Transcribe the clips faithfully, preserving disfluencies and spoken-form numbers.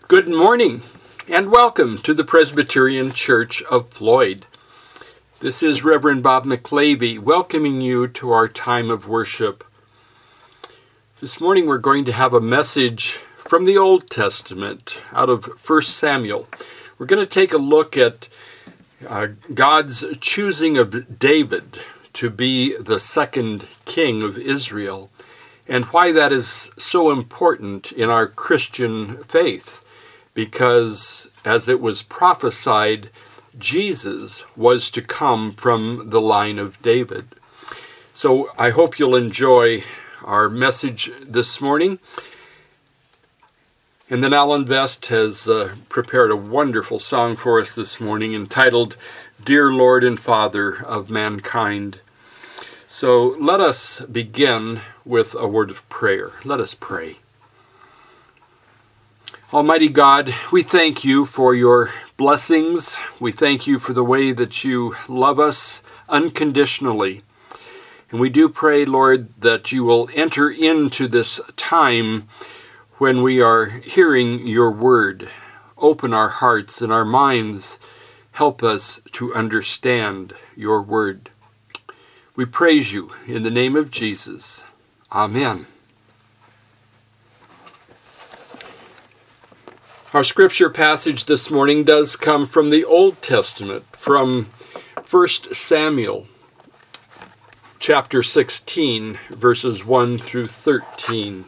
Good morning and welcome to the Presbyterian Church of Floyd. This is Reverend Bob McLavy welcoming you to our time of worship. This morning we're going to have a message from the Old Testament out of First Samuel. We're going to take a look at uh, God's choosing of David to be the second king of Israel and why that is so important in our Christian faith. Because, as it was prophesied, Jesus was to come from the line of David. So I hope you'll enjoy our message this morning. And then Alan Vest has uh, prepared a wonderful song for us this morning entitled, Dear Lord and Father of Mankind. So let us begin with a word of prayer. Let us pray. Almighty God, we thank you for your blessings. We thank you for the way that you love us unconditionally. And we do pray, Lord, that you will enter into this time when we are hearing your word. Open our hearts and our minds. Help us to understand your word. We praise you in the name of Jesus. Amen. Our scripture passage this morning does come from the Old Testament, from First Samuel, chapter sixteen, verses one through thirteen.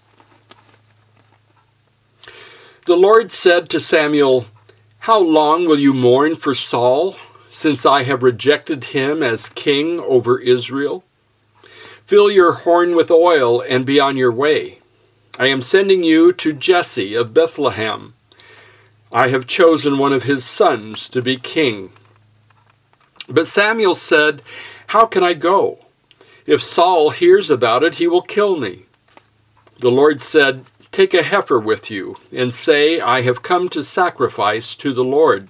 The Lord said to Samuel, How long will you mourn for Saul, since I have rejected him as king over Israel? Fill your horn with oil and be on your way. I am sending you to Jesse of Bethlehem. I have chosen one of his sons to be king. But Samuel said, How can I go? If Saul hears about it, he will kill me. The Lord said, Take a heifer with you, and say, I have come to sacrifice to the Lord.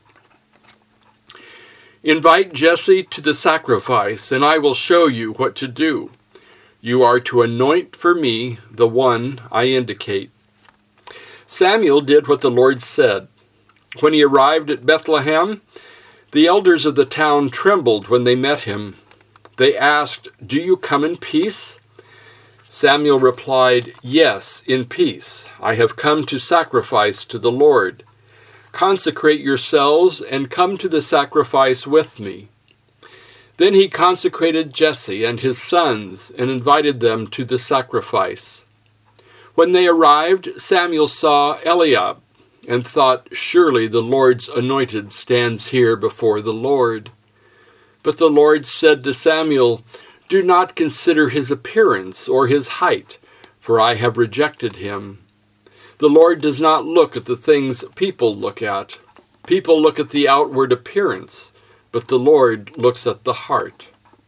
Invite Jesse to the sacrifice, and I will show you what to do. You are to anoint for me the one I indicate. Samuel did what the Lord said. When he arrived at Bethlehem, the elders of the town trembled when they met him. They asked, Do you come in peace? Samuel replied, Yes, in peace. I have come to sacrifice to the Lord. Consecrate yourselves and come to the sacrifice with me. Then he consecrated Jesse and his sons and invited them to the sacrifice. When they arrived, Samuel saw Eliab and thought, Surely the Lord's anointed stands here before the Lord. But the Lord said to Samuel, Do not consider his appearance or his height, for I have rejected him. The Lord does not look at the things people look at. People look at the outward appearance, but the Lord looks at the heart.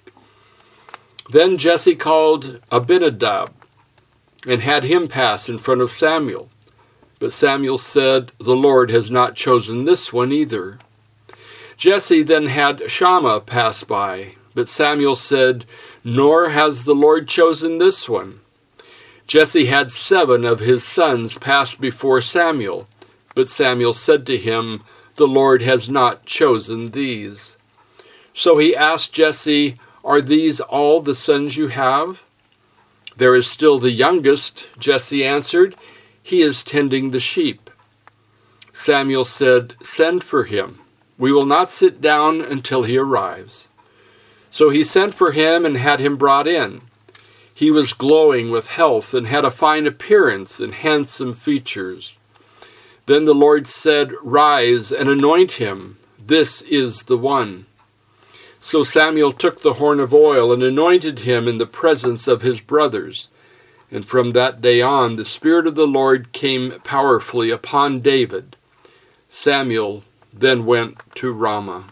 Then Jesse called Abinadab and had him pass in front of Samuel. But Samuel said, The Lord has not chosen this one either. Jesse then had Shammah pass by, but Samuel said, Nor has the Lord chosen this one. Jesse had seven of his sons pass before Samuel, but Samuel said to him, The Lord has not chosen these. So he asked Jesse, Are these all the sons you have? There is still the youngest, Jesse answered. He is tending the sheep. Samuel said, Send for him. We will not sit down until he arrives. So he sent for him and had him brought in. He was glowing with health and had a fine appearance and handsome features. Then the Lord said, Rise and anoint him. This is the one. So Samuel took the horn of oil and anointed him in the presence of his brothers. And from that day on, the Spirit of the Lord came powerfully upon David. Samuel then went to Ramah.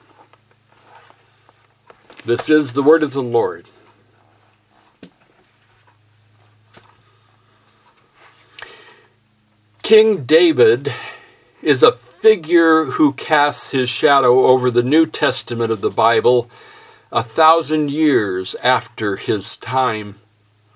This is the word of the Lord. King David is a figure who casts his shadow over the New Testament of the Bible a thousand years after his time.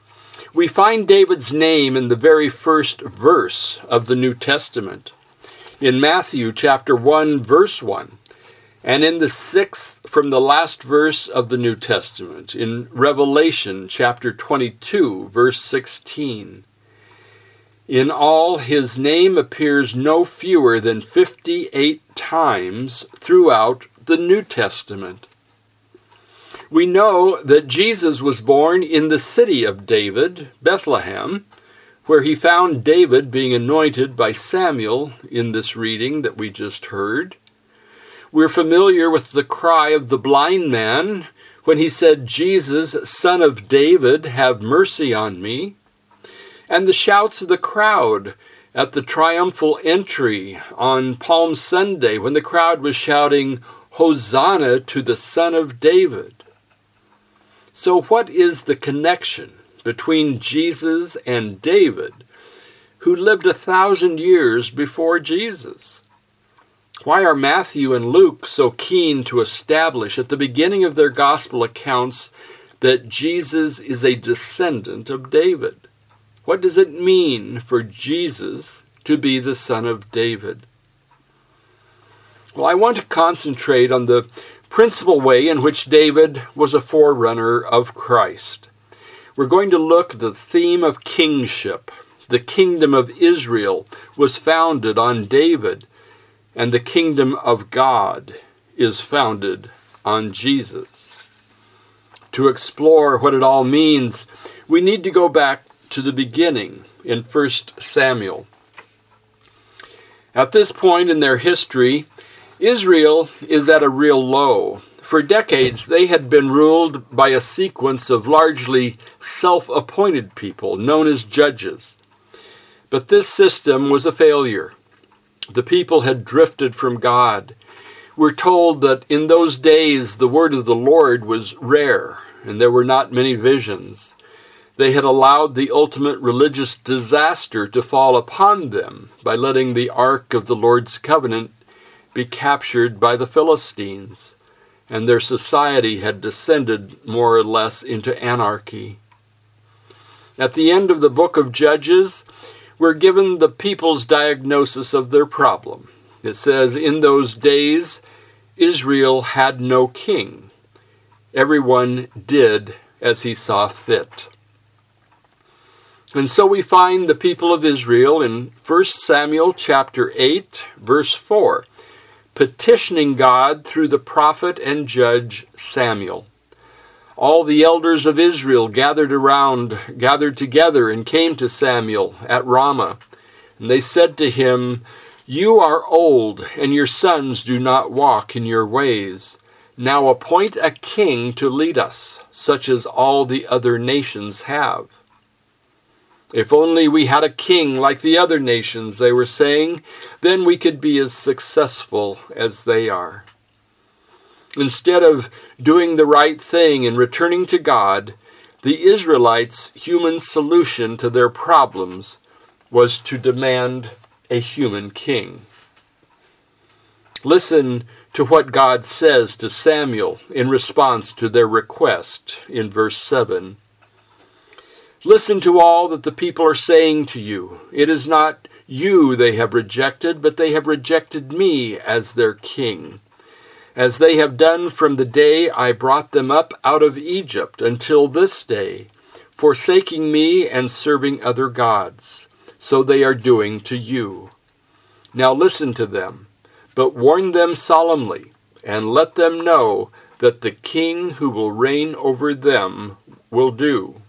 We find David's name in the very first verse of the New Testament. in Matthew chapter one, verse one, and in the sixth from the last verse of the New Testament, in Revelation chapter twenty-two, verse sixteen. In all, his name appears no fewer than fifty-eight times throughout the New Testament. We know that Jesus was born in the city of David, Bethlehem, where he found David being anointed by Samuel in this reading that we just heard. We're familiar with the cry of the blind man when he said, "Jesus, Son of David, have mercy on me." And the shouts of the crowd at the triumphal entry on Palm Sunday when the crowd was shouting, "Hosanna to the Son of David." So what is the connection between Jesus and David, who lived a thousand years before Jesus? Why are Matthew and Luke so keen to establish at the beginning of their gospel accounts that Jesus is a descendant of David? What does it mean for Jesus to be the son of David? Well, I want to concentrate on the principal way in which David was a forerunner of Christ. We're going to look at the theme of kingship. The kingdom of Israel was founded on David, and the kingdom of God is founded on Jesus. To explore what it all means, we need to go back to the beginning in First Samuel. At this point in their history, Israel is at a real low. For decades, they had been ruled by a sequence of largely self-appointed people known as judges. But this system was a failure. The people had drifted from God. We're told that in those days the word of the Lord was rare, and there were not many visions. They had allowed the ultimate religious disaster to fall upon them by letting the Ark of the Lord's covenant be captured by the Philistines, and their society had descended more or less into anarchy. At the end of the book of Judges, we're given the people's diagnosis of their problem. It says, "In those days, Israel had no king. Everyone did as he saw fit." And so we find the people of Israel in First Samuel chapter eight, verse four, petitioning God through the prophet and judge Samuel. All the elders of Israel gathered around, gathered together and came to Samuel at Ramah. And they said to him, "You are old, and your sons do not walk in your ways. Now appoint a king to lead us, such as all the other nations have." If only we had a king like the other nations, they were saying, then we could be as successful as they are. Instead of doing the right thing and returning to God, the Israelites' human solution to their problems was to demand a human king. Listen to what God says to Samuel in response to their request in verse seven. "Listen to all that the people are saying to you. It is not you they have rejected, but they have rejected me as their king, as they have done from the day I brought them up out of Egypt until this day, forsaking me and serving other gods. So they are doing to you. Now listen to them, but warn them solemnly, and let them know that the king who will reign over them will do."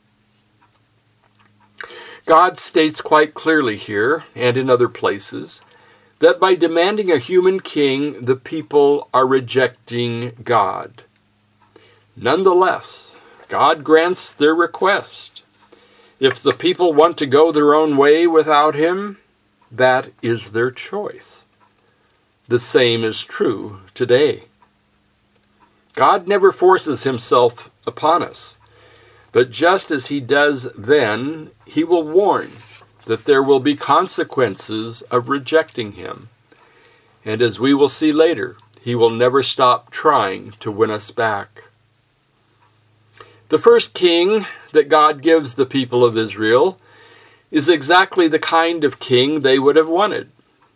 God states quite clearly here, and in other places, that by demanding a human king, the people are rejecting God. Nonetheless, God grants their request. If the people want to go their own way without him, that is their choice. The same is true today. God never forces himself upon us. But just as he does then, he will warn that there will be consequences of rejecting him. And as we will see later, he will never stop trying to win us back. The first king that God gives the people of Israel is exactly the kind of king they would have wanted.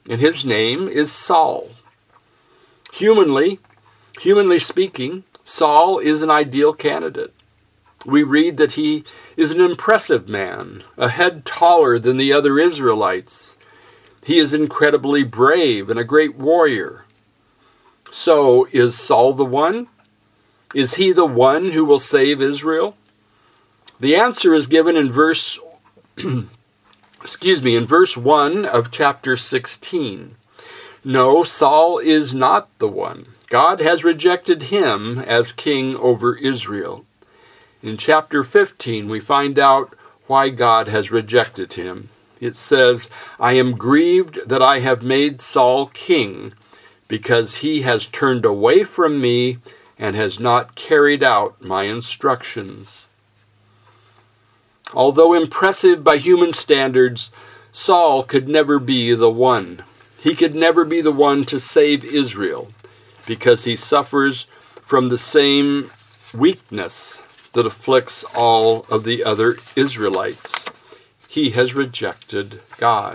and his name is Saul. Humanly, humanly speaking, Saul is an ideal candidate. We read that he is an impressive man, a head taller than the other Israelites. He is incredibly brave and a great warrior. So, is Saul the one? Is he the one who will save Israel? The answer is given in verse, excuse me, in verse one of chapter sixteen. No, Saul is not the one. God has rejected him as king over Israel. In chapter fifteen, we find out why God has rejected him. It says, I am grieved that I have made Saul king, because he has turned away from me and has not carried out my instructions. Although impressive by human standards, Saul could never be the one. He could never be the one to save Israel, because he suffers from the same weakness that afflicts all of the other Israelites. He has rejected God.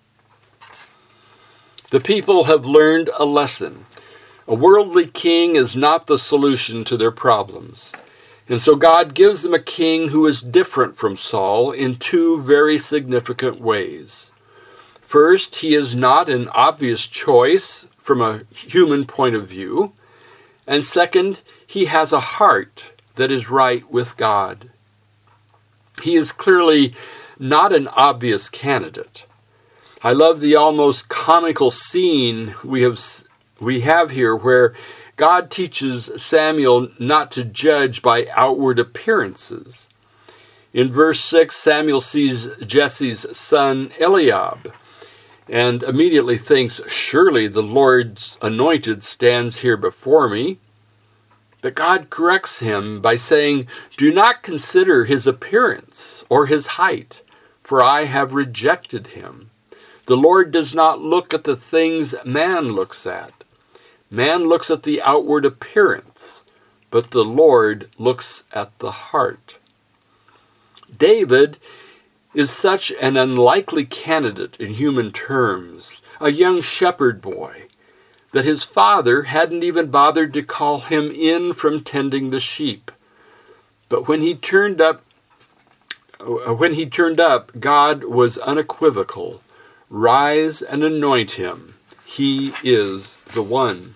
The people have learned a lesson. A worldly king is not the solution to their problems. And so God gives them a king who is different from Saul in two very significant ways. First, he is not an obvious choice from a human point of view. And second, he has a heart that is right with God. He is clearly not an obvious candidate. I love the almost comical scene we have we have here where God teaches Samuel not to judge by outward appearances. In verse six, Samuel sees Jesse's son Eliab and immediately thinks, surely the Lord's anointed stands here before me. But God corrects him by saying, do not consider his appearance or his height, for I have rejected him. The Lord does not look at the things man looks at. Man looks at the outward appearance, but the Lord looks at the heart. David is such an unlikely candidate in human terms, a young shepherd boy, that his father hadn't even bothered to call him in from tending the sheep. But when he turned up, when he turned up, God was unequivocal. Rise and anoint him. He is the one.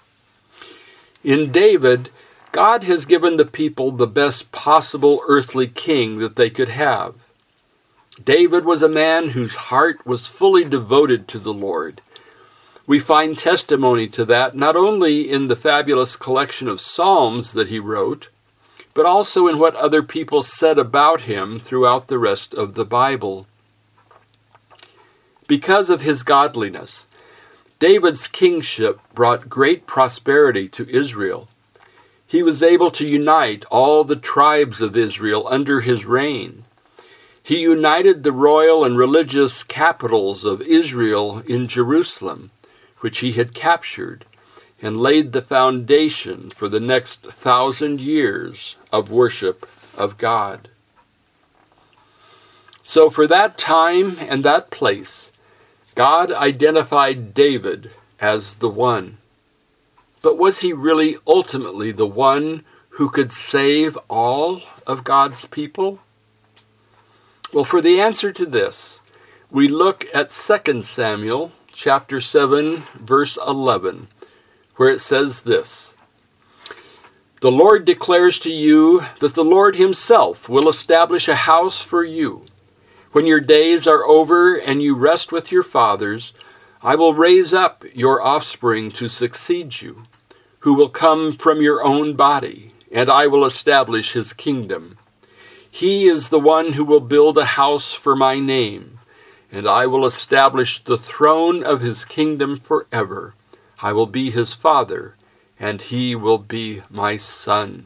In David, God has given the people the best possible earthly king that they could have. David was a man whose heart was fully devoted to the Lord. We find testimony to that not only in the fabulous collection of psalms that he wrote, but also in what other people said about him throughout the rest of the Bible. Because of his godliness, David's kingship brought great prosperity to Israel. He was able to unite all the tribes of Israel under his reign. He united the royal and religious capitals of Israel in Jerusalem, which he had captured, and laid the foundation for the next thousand years of worship of God. So for that time and that place, God identified David as the one. But was he really ultimately the one who could save all of God's people? Well, for the answer to this, we look at Second Samuel chapter seven, verse eleven, where it says this, the Lord declares to you that the Lord himself will establish a house for you. When your days are over and you rest with your fathers, I will raise up your offspring to succeed you, who will come from your own body, and I will establish his kingdom. He is the one who will build a house for my name, and I will establish the throne of his kingdom forever. I will be his father, and he will be my son.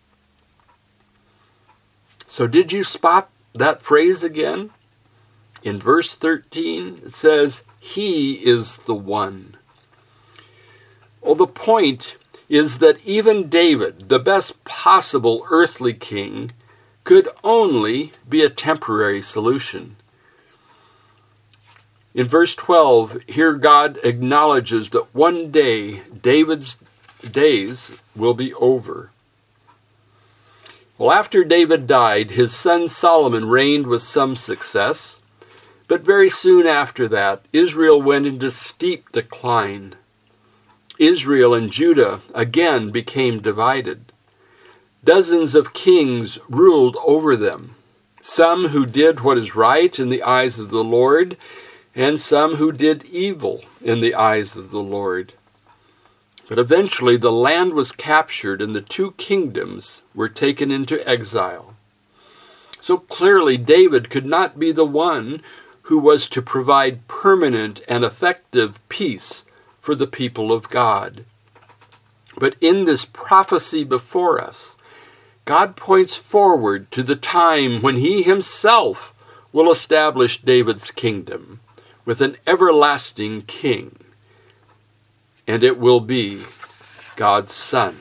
So did you spot that phrase again? In verse thirteen, it says, he is the one. Well, the point is that even David, the best possible earthly king, could only be a temporary solution. In verse twelve, here God acknowledges that one day David's days will be over. Well, after David died, his son Solomon reigned with some success, but very soon after that, Israel went into steep decline. Israel and Judah again became divided. Dozens of kings ruled over them, some who did what is right in the eyes of the Lord, and some who did evil in the eyes of the Lord. But eventually the land was captured and the two kingdoms were taken into exile. So clearly David could not be the one who was to provide permanent and effective peace for the people of God. But in this prophecy before us, God points forward to the time when he himself will establish David's kingdom with an everlasting king, and it will be God's Son.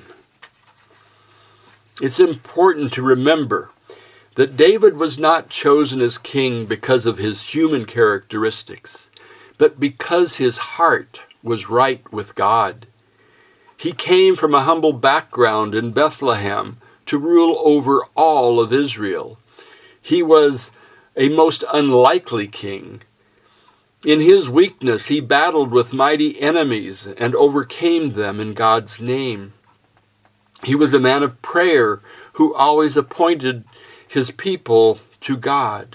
It's important to remember that David was not chosen as king because of his human characteristics, but because his heart was right with God. He came from a humble background in Bethlehem to rule over all of Israel. He was a most unlikely king. In his weakness, he battled with mighty enemies and overcame them in God's name. He was a man of prayer who always appointed his people to God.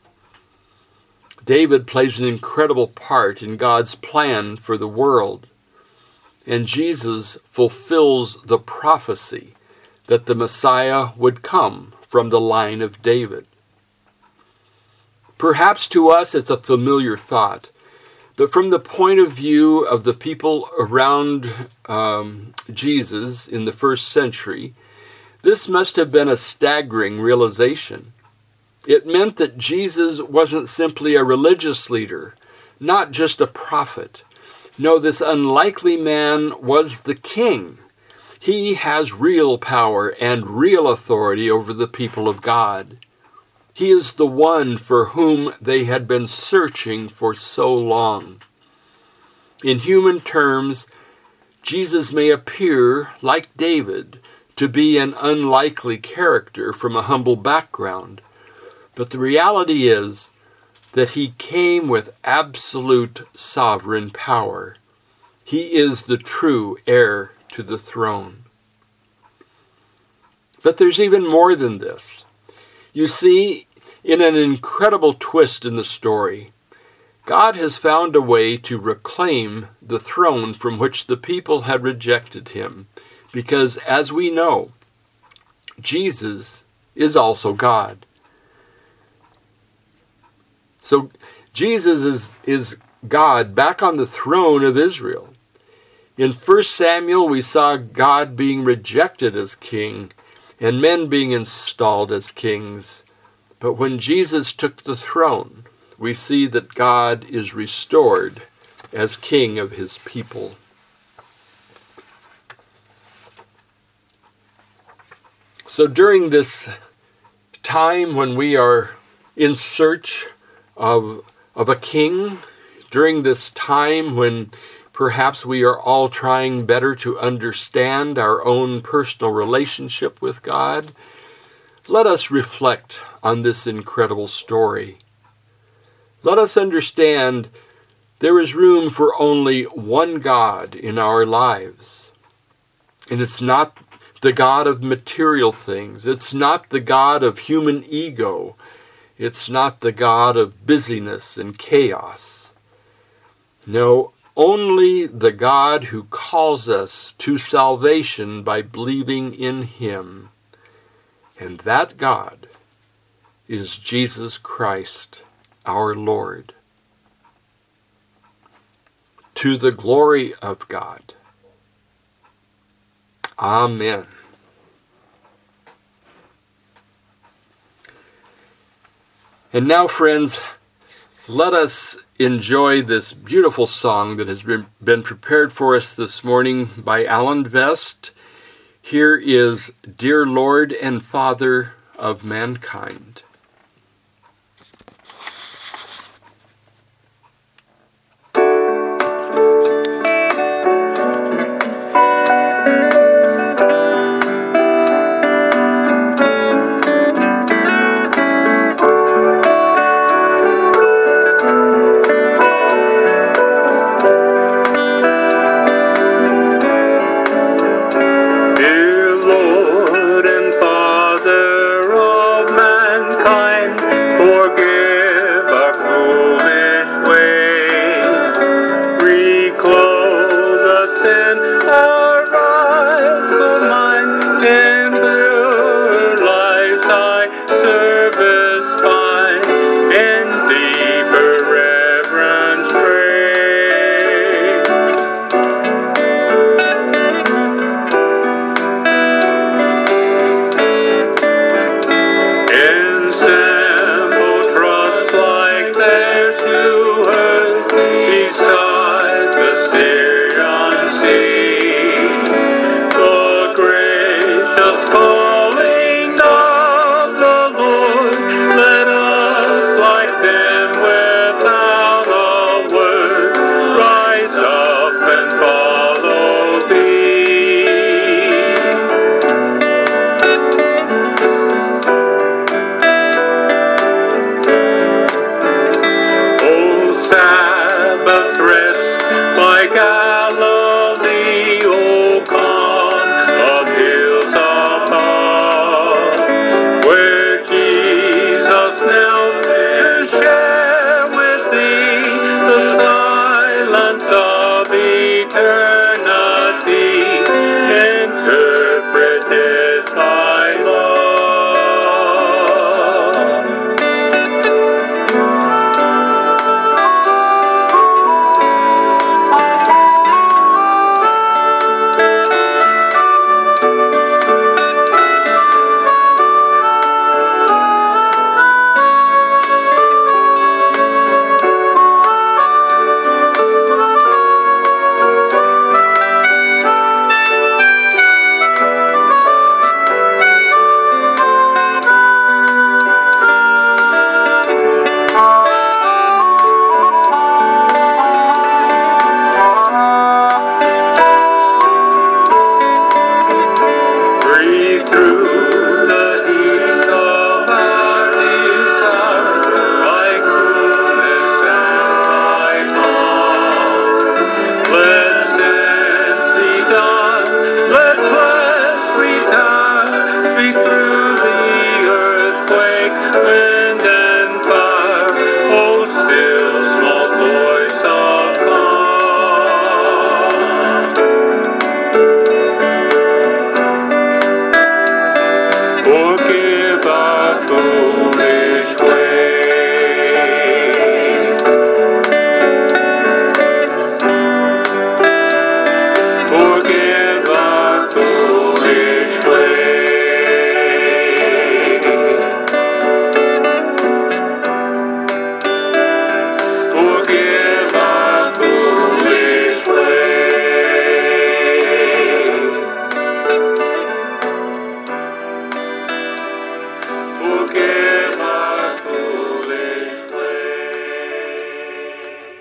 David plays an incredible part in God's plan for the world, and Jesus fulfills the prophecy that the Messiah would come from the line of David. Perhaps to us it's a familiar thought, but from the point of view of the people around um, Jesus in the first century, this must have been a staggering realization. It meant that Jesus wasn't simply a religious leader, not just a prophet. No, this unlikely man was the king. He has real power and real authority over the people of God. He is the one for whom they had been searching for so long. In human terms, Jesus may appear, like David, to be an unlikely character from a humble background, but the reality is that he came with absolute sovereign power. He is the true heir to the throne. But there's even more than this. You see, in an incredible twist in the story, God has found a way to reclaim the throne from which the people had rejected him, because, as we know, Jesus is also God. So Jesus is, is God back on the throne of Israel. In First Samuel, we saw God being rejected as king and men being installed as kings. But when Jesus took the throne, we see that God is restored as king of his people. So during this time when we are in search of, of a king, during this time when perhaps we are all trying better to understand our own personal relationship with God, let us reflect on this incredible story. Let us understand there is room for only one God in our lives. And it's not the God of material things. It's not the God of human ego. It's not the God of busyness and chaos. No, only the God who calls us to salvation by believing in him. And that God is Jesus Christ, our Lord. To the glory of God. Amen. And now, friends, let us enjoy this beautiful song that has been, been prepared for us this morning by Alan Vest. Here is Dear Lord and Father of Mankind. rest by Galilee, O calm of hills above, where Jesus knelt to share with thee the silence of eternity, interpreted thy love. Forgive our foolish ways. Forgive our foolish ways. Forgive our foolish ways. Forgive our foolish ways.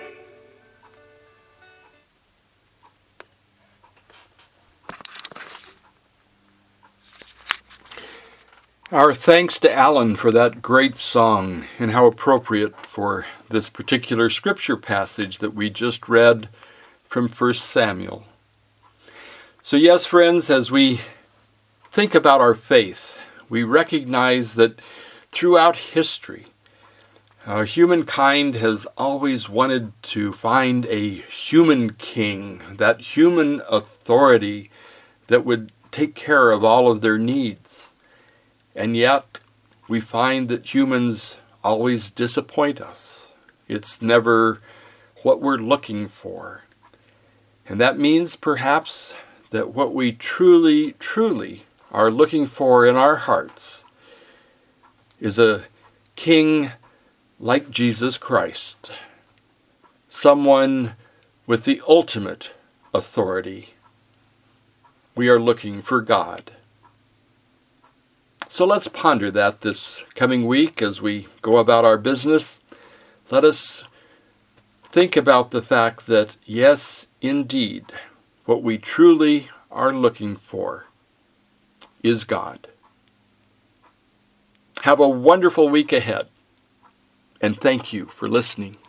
Our thanks to Alan for that great song, and how appropriate for this particular scripture passage that we just read from First Samuel. So yes, friends, as we think about our faith, we recognize that throughout history, uh, humankind has always wanted to find a human king, that human authority that would take care of all of their needs. And yet, we find that humans always disappoint us. It's never what we're looking for. And that means perhaps that what we truly, truly are looking for in our hearts is a king like Jesus Christ, someone with the ultimate authority. We are looking for God. So let's ponder that this coming week as we go about our business. Let us think about the fact that, yes, indeed, what we truly are looking for is God. Have a wonderful week ahead, and thank you for listening.